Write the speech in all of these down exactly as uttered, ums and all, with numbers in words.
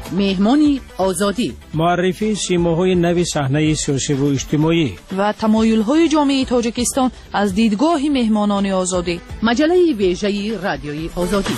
مهمانی آزادی، معرفی سیماهای نوی صحنه سیاسی و اجتماعی و تمایل‌های جامعه تاجیکستان از دیدگاه مهمانان آزادی. مجله ویژه رادیوی آزادی.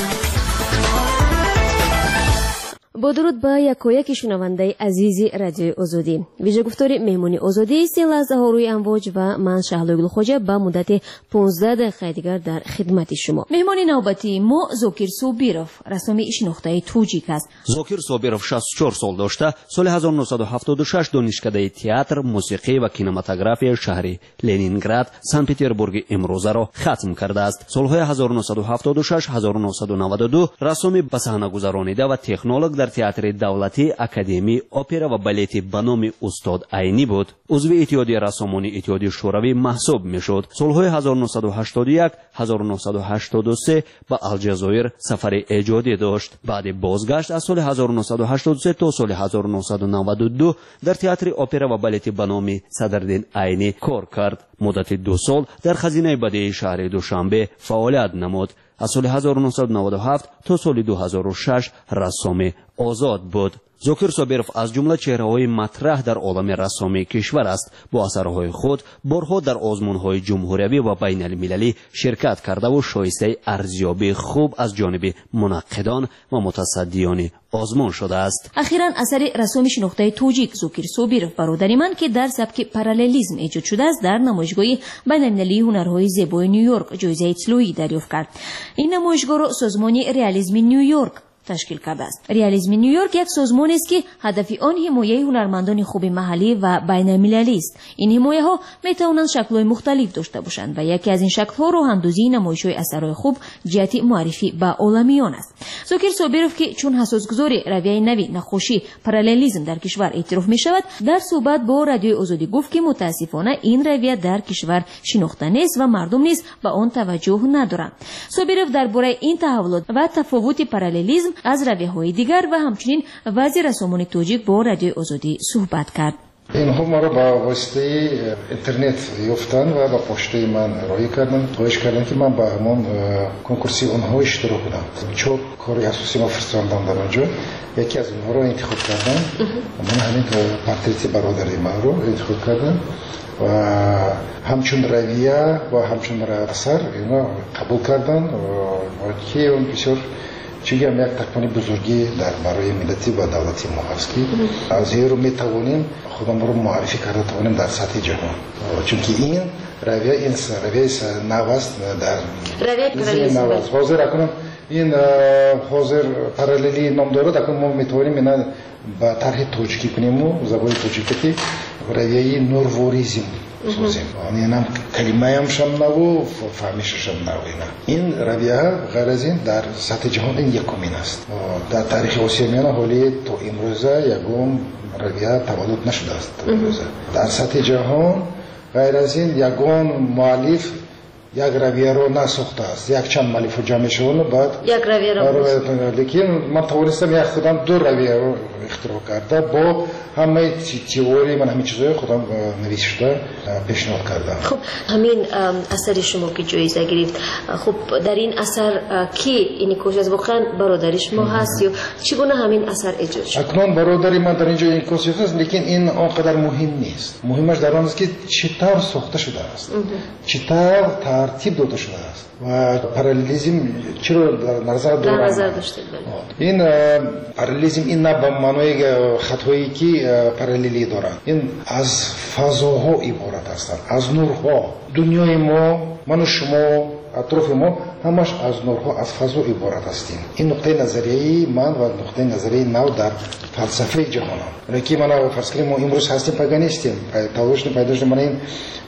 با درود به یکایک شنونده عزیز رادیوی آزادی. ویژه گفتار مهمانی آزادی سی لحظه ها روی امواج و من شهلوگل خوجه به مدت پانزده دقیقه دیگر در خدمت شما. مهمانی نوبتی ما زوکیر صابیروف، رسمی شناخته توجیک است. زوکیر صابیروف شصت و چهار سال داشته. سال هزار و نهصد و هفتاد و شش دانشکده تئاتر، موسیقی و کینماتوگرافی شهر لنینگراد، سن پترزبورگ امروزه را ختم کرده است. سالهای هزار و نهصد و هفتاد و شش هزار و نهصد و نود و دو رسمی به صحنه گذرانیده و تکنولوژ در تئاتر دولتی، اکادمی اپرا و بالت به نام استاد عینی بود. عضو اتحادیه رسامان اتحادیه شوروی محسوب میشد. سالهای هزار و نهصد و هشتاد و یک هزار و نهصد و هشتاد و سه به الجزایر سفر ایجادی داشت. بعد بازگشت از سال هزار و نهصد و هشتاد و سه تا سال هزار و نهصد و نود و دو در تئاتر اپرا و بالت به نام صدرالدین عینی کار کرد. مدت دو سال در خزینه بدیعی شهر دوشنبه فعالیت نمود. از سال هزار و نهصد و نود و هفت تا سال دو هزار و شش رسام آزاد بود. زوکیر صابیروف از جمله چهره‌های مطرح در عالم رسامی کشور است. با اثرهای خود بارها در آزمون‌های جمهوری و بین المللی شرکت کرده و شایسته ارزیابی خوب از جانب منقدان و متصدیان آزمون شده است. اخیراً اثر رسامی شناخته توجیک زوکیر صابیروف برادری من که در سبک پارالیلیسم ایجاد شده است در نمایشگاه بین‌المللی هنرهای زیبای نیویورک جایزه طلایی دریافت کرد. این نمایشگاه را سازمان رئالیسم نیویورک تشکیل کرده است. رئالیسم نیویورک یک سازمان است که هدف آن حمایت هنرمندان خوب محلی و بین‌المللی است. این حمایت ها می توانند شکل‌های مختلف داشته باشند و یکی از این شکل‌ها راه‌اندازی نمایش‌های اثرهای خوب جهت معرفی به عالمیان است. زوکیر صابیروف که چون اساسگذار رویه نوی نقاشی پارالیلیسم در کشور اعتراف می شود، در صحبت با رادیوی آزادی گفت که متاسفانه این رویه در کشور شناخته نیست و مردم نیز به آن توجه ندارند. صابیروف درباره این تحولات و تفاوت پارالیلیسم از رویه‌های دیگر و همچنین وضع رسامان توجیک با رادیوی آزادی صحبت کرد. اینها ما را با واسطه اینترنت یافتن و با پشته من رای کردن، خواهش کردن که من با همون کنکورسی اونها اشتراک کنم. چون کاری اساسی ما فرستادم در اونجا، یکی از اونها رو انتخاب کردن. من همین پورتریت برادری من رو انتخاب کردم و همچون رویه و همچون اثر اینا قبول کردن و که اون بسیار چیزی هم یک تکمانی بزرگی در برای ملتی و دولتی ما هست که از این رو میتوانیم خودم رو معرفی کرده توانیم در سطح جهان، چون که این رویه این رویه نوست در رویه نوست حاضر اکنون این حاضر پارالیلی نام داره، اکنون ما میتوانیم اینا با طرح توجیکی کنیم و زبان توجیکی که رویه نورواریزم سوزیم. این هم کلمه هم شم نو فهمیش شم نو اینا. این رویه غیر از این در سطح جهان این یکمین است. در تاریخ آسیاییان حالی تا امروزه یکم رویه تولد نشده است. در سطح جهان غیر از این یکم مؤلف یک رویه رو نساخته است. یک چند مؤلف جمع شدن بعد یک رویه رو لیکن من توانستم یک خودم دو رویه رو اختراع کرده با همه تئوری من همین چیزای خودم نوشته پیشنهاد کردم. خب همین اثر شما که جایزه گرفت، خب در این اثر کی این کوش از واقعا برادر شما هست یا چگونه همین اثر ایجاد شد؟ اکنون برادری من در اینجا این کوش هست، لیکن این آنقدر مهم نیست. مهمش در آن است که چطور ساخته شده است، چطور ترتیب داده شده است و پارالیلیسم چرا در نظر داشته. این پارالیلیسم این نه به معنای خطایی که پارالیلی دارند، این از فضاها عبارت هستند، از نورها. دنیای ما، من و شما، اطراف ما همش از نورها، از فضا عبارت هستیم. این نقطه نظریه من و نقطه نظریه نو در فلسفه جهان هم. لیکن من فرض کنیم ما امروز هستیم پاگانیستیم، تاوش پیداش من این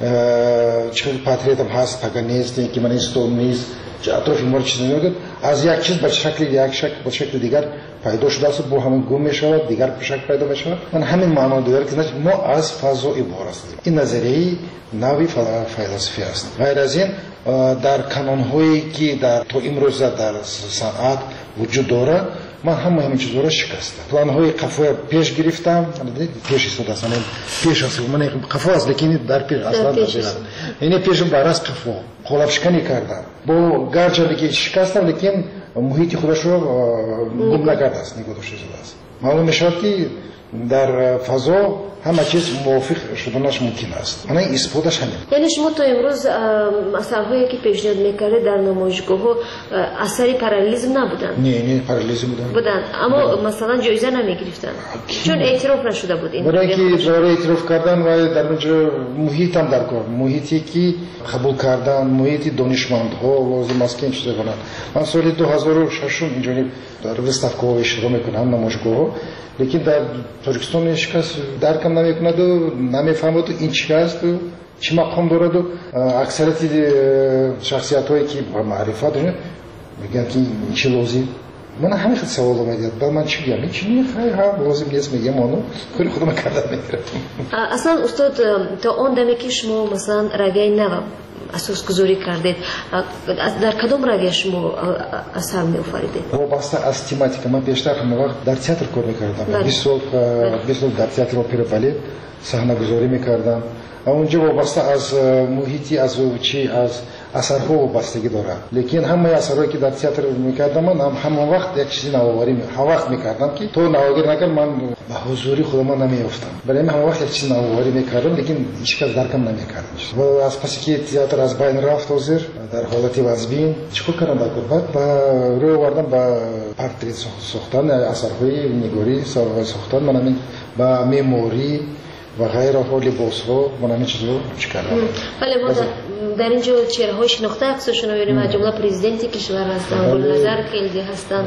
چه پاتریتم هست پاگانیستی که من استونیز اطراف ما چیزی نمیگه، از یک چیز به شکل یک شکل به شکل دیگر پیدا شده است، با همین گم میشود، دیگر به شکل پیدا میشود. من همین معنا داره که ما از فضا عبارت هستیم. این نظریه نوی فلسفی است. غیر از این در کانون‌هایی که در تو امروز در صنعت وجود داره، من همه همین چیزا رو شکستم. پلان‌های قفا پیش گرفتم، پیش استاد است، من پیش است، من قفا است، لیکن در پیش اصلا نمی‌دونم. این پیشم براس قفا خلاف شکنی کردم. با گرچه که شکستم، لیکن محیط خودش رو گم نکرده است، نگذاشته شده است. معلوم میشد که در فضا همه چیز موافق شدنش ممکن است. من این اثباتش همین. یعنی شما تا امروز اثرهایی که پیشنهاد میکرده در نمایشگاه ها اثری پارالیزم نبودن؟ نه نه پارالیزم بودن. بودن اما مثلا جایزه نمیگرفتن چون اعتراف نشده بود این. برای اینکه داره اعتراف کردن و در اونجا محیط هم در کار محیطی که قبول کردن محیط دانشمندها لازم است که این چیزا کنن. من سال دو هزار و شش اینجا در وستافکو اشتراک میکنم نمایشگاه ها لیکن در تاجیکستان هیچ کس درکم نمیکند و نمیفهمد این چی است و چی مقام دارد و اکثریت شخصیت هایی که معرفت دارن میگن که این چی لازم. من همین خیلی سوال میاد بعد من چی میگم چی میخوای ها لازم نیست میگم اونو کاری خودم کردم میگیرم. اصلا استاد تا اون دمی که شما مثلا رویه نو اساس گذاری کردید در کدام رویه شما اثر می آفریدید؟ وابسته از تماتیک من بیشتر همه وقت در تئاتر کار میکردم. بیست سال بیست سال در تئاتر اپرا بالت صحنه گذاری میکردم. اونجا وابسته از محیطی از چی از اثرها وابستگی داره. لیکن همه اثرهایی که در تئاتر میکردم من هم همون وقت یک چیزی نوآوری حواس میکردم که تو نوآوری نکن من به حضوری خودم نمیافتم. برای من همون وقت یک چیز نوآوری میکردم لیکن هیچ کس درکم نمیکرد. و از پسی که تئاتر از بین رفت حاضر در حالت وزبین چیکار کردم بعد با روی آوردم با پورتری ساختن اثرهای نگاری ساختن من همین با مموری و غیر حال لباس ها من همین چیزا چیکار کردم. ولی ما در اینجا چهره های شناخته عکسشون رو می‌بینیم از جمله پرزیدنت کشور هستن گلنظر خیلی هستن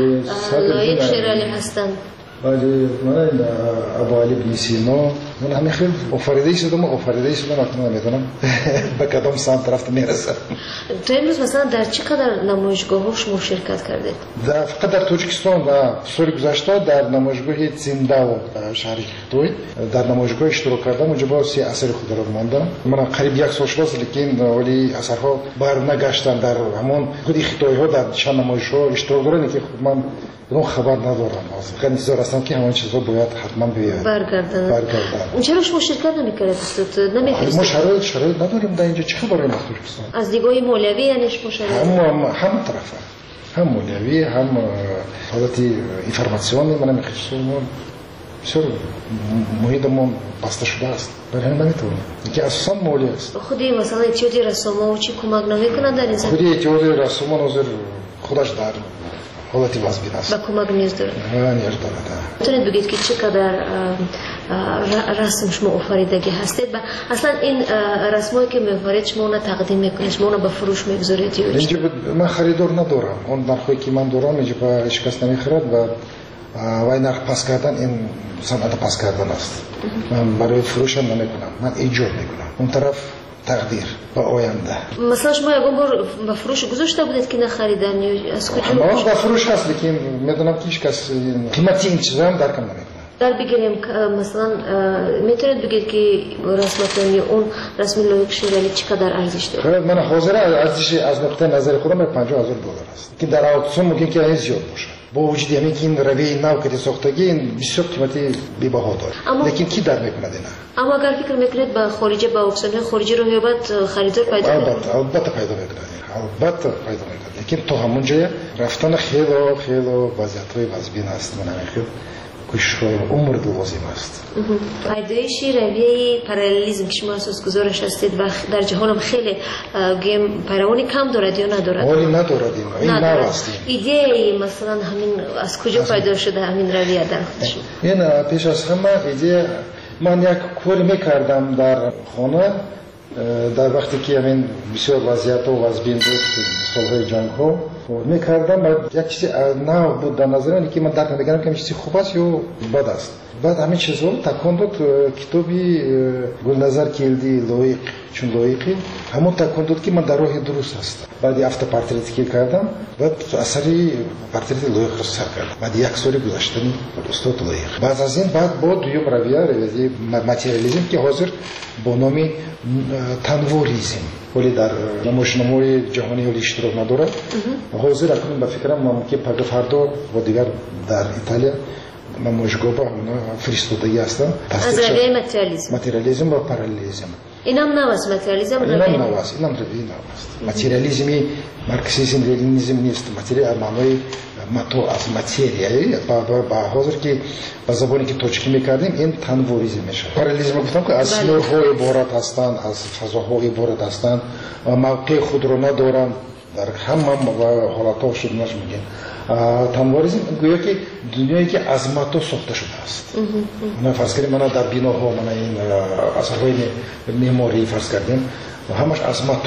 لایق شیرالی هستن. ولی من ابو علی بن سینا من همین خیلی آفریده شدم آفریده شدم اکنون نمیدونم به کدام سمت رفت میرسم. تو امروز مثلا در چقدر نمایشگاه ها شما شرکت کردید؟ در فقط در تاجیکستان و سال گذشته در نمایشگاه زنده و شهر خطوی در نمایشگاه اشتراک کردم اونجا با سی اثر خود را ماندم. من قریب یک سال شد لیکن ولی اثرها بر نگشتن در همون خودی خطوی ها در چند نمایشگاه اشتراک دارن که من اون خبر ندارم. فقط انتظار هستم که همون چیزا باید حتما بیاد برگردن. برگردن. چرا شما شرکت نمی‌کردید استاد؟ نمی‌فرستید؟ ما شرایط شرایط نداریم در اینجا چه خبری هست ترکستان؟ از دیدگاه مولوی یعنی شما شرایط هم هم طرفه هم مولوی هم حالت اینفورماسیونی من می‌خواستم بسیار محیطمون بسته شده است. برای همین نمیتونم. که اساساً مولی است. خودی مثلا اتیادی رسوم و چی کمک نمی‌کنند در این زمینه؟ خودی اتیادی رسوم نظر خودش داره. حالتی وزبین است. و کمک نیاز داره. نیاز داره. میتونید بگید که چقدر رسم شما آفریدگی هستید و اصلا این رسمایی که می‌آفرید شما اون تقدیم میکنید شما اون به فروش میگذارید یا اینجا من خریدار ندارم. اون نرخی که من دارم اینجا به هیچ کس نمیخرد و وای نرخ پس کردن این صنعت پس کردن است. من برای فروش هم نمیکنم. من ایجاد میکنم. اون طرف تقدیر و آینده. مثلا شما یکم بار به فروش گذاشته بودید که نخریدن یا از کجا؟ ما به فروش هست لیکن میدونم که هیچ کس قیمتی این چیزا هم درک نمیکنه. در بگیریم مثلا میتونید بگید که رسمتون یا اون رسم لایق شیرالی چقدر ارزش داره؟ من حاضر ارزش از نقطه نظر خودم پنجاه هزار دلار است که در اکسیون ممکن که این زیاد باشه. با وجود همین که این روی نو که ساختگی این بسیار قیمتی بی‌بها داره لیکن کی در میکنه دینا؟ اما اگر فکر میکنید با خارجی با اکسیون خارجی رو هیبت خریدار پیدا کنید؟ البته البته پیدا میکنه. البته پیدا میکنه لیکن تو همون جای رفتن خیلی خیلی وضعیت‌های وزبین است. من همین کشور عمر لازم است. پیدایش رویه پارالیزم که شما اساس گذارش هستید و در جهان هم خیلی گیم پیروانی کم دارد یا ندارد؟ ولی ندارد این نو است. ایده مثلا همین از کجا پیدا شده همین رویه در خودش؟ این پیش از همه ایده من یک کاری میکردم در خانه در وقتی که همین بسیار وضعیت و وزبین بود سالهای جنگ ها میکردم و یک چیزی نو بود در نظر من که من درک نمیکردم که چیزی خوب است یا بد است. بعد همین چیزا تکان داد کتابی گلنظر کیلدی لایق چون لایقی همون تکان داد که من در راه درست هستم. بعد هفته پورتریت که کردم بعد اثری پورتریت لایق رو سر کردم. بعد یک سال گذشتنی استاد لایق. بعد از این بعد با دوم رویه رویه ماتریالیسم که حاضر با نام تنوریزم ولی در نمایشنامه‌های جهانی ولی اشتراک نداره. حاضر اکنون به فکرم من که پگاه فردا و دیگر در ایتالیا نمایشگاه با فرستادگی هستم. از رویه ماتریالیسم ماتریالیسم و پارالیزم اینم نواست ماتریالیسم اینم نواست اینم روی نواست ماتریالیسمی مارکسیسم لنینیسم نیست ماتریال معنای ماتو از ماتریایی با با حاضر که با زبانی که توجیه میکردیم این تنوریزم میشه پارالیزم گفتم که از نورهای عبارت هستند از فضاهای عبارت هستند موقع خود رو ندارن در همه حالات شد نش میگن تنوریزم گویا که دنیایی که از ماتو ساخته شده است من فرض کردیم من در بیناها من این اثرهای معماری فرض کردیم همش از ماتو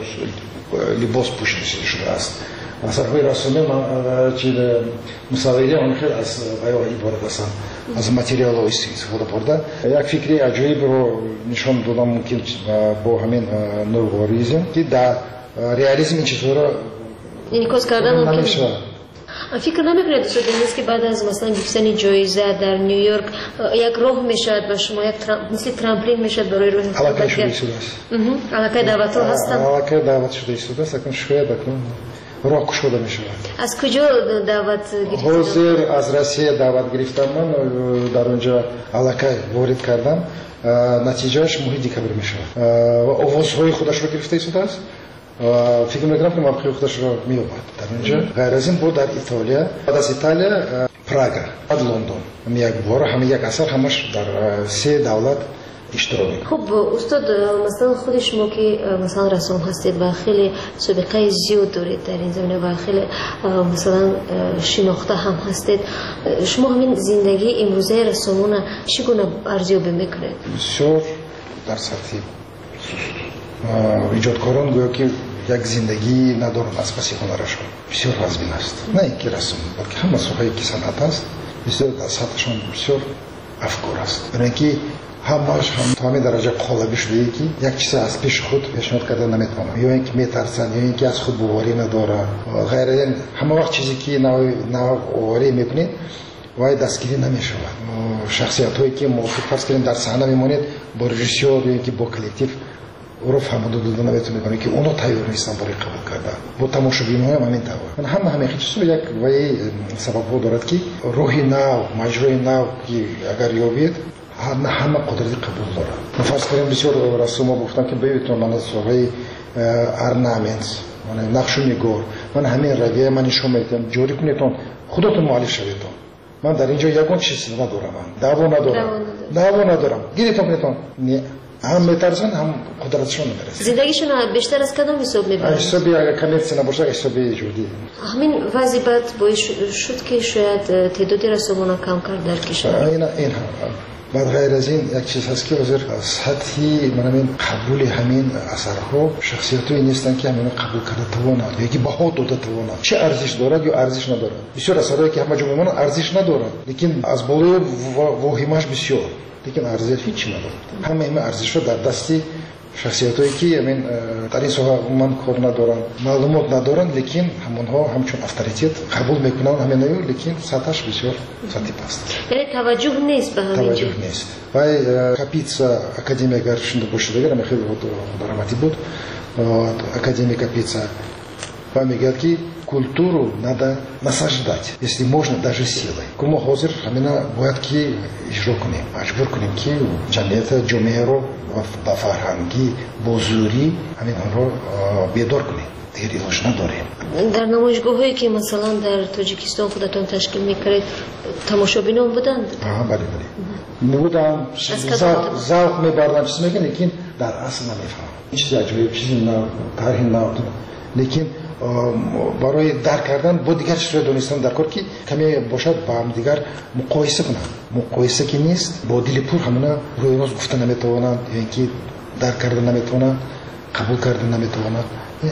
لباس پوشیده شده است اثرهای رسومی چیز مصوری آن خیلی از بیان عبارت هستند از متریال استفاده برده یک فکری عجیب رو نشان دادم ممکن با همین نورواریزم که در ریالیسم این چیزها انعکاس کردن ممکنه فکر نمیکنید دوست نیست که بعد از مثلا گرفتن جایزه در نیویورک یک راه میشد و شما یک مثل ترامپولین میشد برای راه علاقه شده است علاقه دعوت هستم علاقه دعوت شده است اکنون شاید اکنون راه شده میشه از کجا دعوت گرفتید حاضر از روسیه دعوت گرفتم من در اونجا علاقه وارد کردم نتیجهش ماه دکبر میشه و آوازهای خودش رو گرفته است فکر میکنم که موقع خودش رو میومد در اونجا غیر از این بود در ایتالیا بعد از ایتالیا پراگا بعد لندن هم یک بار هم یک اثر همش در سه دولت اشتراک خب استاد مثلا خود شما که مثلا رسام هستید و خیلی سابقه زیاد دارید در این زمینه و خیلی مثلا شناخته هم هستید شما همین زندگی امروزه رسامون چگونه ارزیابی میکنید بسیار در سطح ایجادکاران گویا که یک زندگی ندارند از پس هنرشان بسیار وزبین است نه اینکه رسم بلکه همه سوهایی که صنعت است بسیار از سطحشان بسیار افکار است برای اینکه همش هم تا همین درجه قالبی شده ای که یک چیز از پیش خود پیشنهاد کرده نمیتونن یا اینکه میترسن یا اینکه از خود باوری ندارن غیر این همه وقت چیزی که نوع باوری میکنید وای دستگیری نمیشود شخصیت هایی که موافق فرض کنیم در صحنه میمونید با رژیسور یا اینکه با کلکتیو رو فهمیده دادن نمیتونه کنه که اونو تیار نیستن برای قبول کردن با تماشاگران هم همین طور من هم همین چیزو یک وای سبب ها دارد که روحی نو مجرای نو که اگر یابید همه همه قدرت قبول دارن من فرض کنیم بسیار رسوم گفتم که ببینید من از سوهای ارنامنت من نقش میگور من همین رویه من نشون میدم جوری کنیتون خودتون مؤلف شویتون من در اینجا یگان چیز ندارم دعوا ندارم دعوا ندارم گیریتون کنیتون نه هم میترسن هم قدرتشون نمیرسه زندگیشون بیشتر از کدام حساب میبرن حسابی اگر کمیرسی نباشه حسابی جودی همین وضعیت باعث شد که شاید تعدادی رسومون کم کرد در کشور این این بعد غیر از این یک چیز هست که حاضر سطحی من همین قبول همین اثرها شخصیتایی نیستن که همین قبول کرده توانند یا که بها داده توانند چه ارزش دارد یا ارزش ندارد بسیار اثرهایی که همه جا میمونن ارزش ندارد لیکن از بالای واهمش بسیار لیکن ارزش هیچی ندارد همه این ارزش در دستی شخصیتایی که همین در این سوها من کار ندارن معلومات ندارن لیکن همونها همچون اتوریته قبول میکنن همین نیو لیکن سطحش بسیار سطحی پست یعنی توجه نیست به همین توجه نیست و کاپیتسا академия гаршинда باشه دیگه من خیلی دراماتی بود академия капица помогает que культуру надо насаждать, если можно, даже силой. Кому хозер, амина боят ки ижро куним, мажбур куним ки джамията джомеро ба фарҳанги бозури амин онро бедор куним. دیگه روش نداریم. در نمایشگاهایی که مثلا در تاجیکستان خودتون تشکیل میکردید تماشابینان بودند؟ آها بله بله. بودن ذوق میبردن چیز میگن لیکن در اصل نمیفهم. این چیز عجیبه چیزی نه تاریخ نه لیکن برای درک کردن با دیگر چیزهای دونستان در کار که کمی باشد با هم دیگر مقایسه کنند. مقایسه که نیست با دل پر همونا روی راست گفتن نمیتوانند یا اینکه درک کردن نمیتوانند قبول کردن نمیتوانند.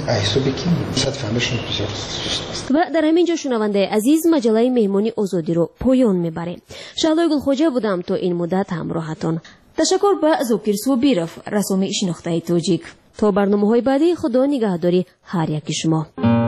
و در همین جا شنونده عزیز مجله مهمانی آزادی رو پایان میبریم. شهلای گلخوجه بودم تا این مدت همراهتان. تشکر به زوکیر سوبیرف رسوم شناخته تاجیک. تا برنامه‌های بعدی خدا نگهداری هر یک شما.